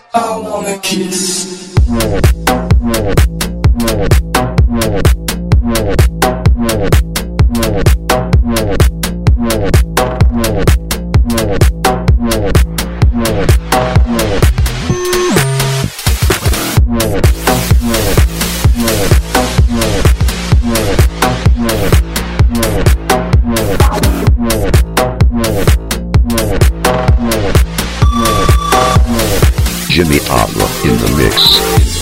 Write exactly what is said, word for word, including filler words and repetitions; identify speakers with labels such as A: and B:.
A: I wanna kiss.
B: Jimmy Agua in the mix.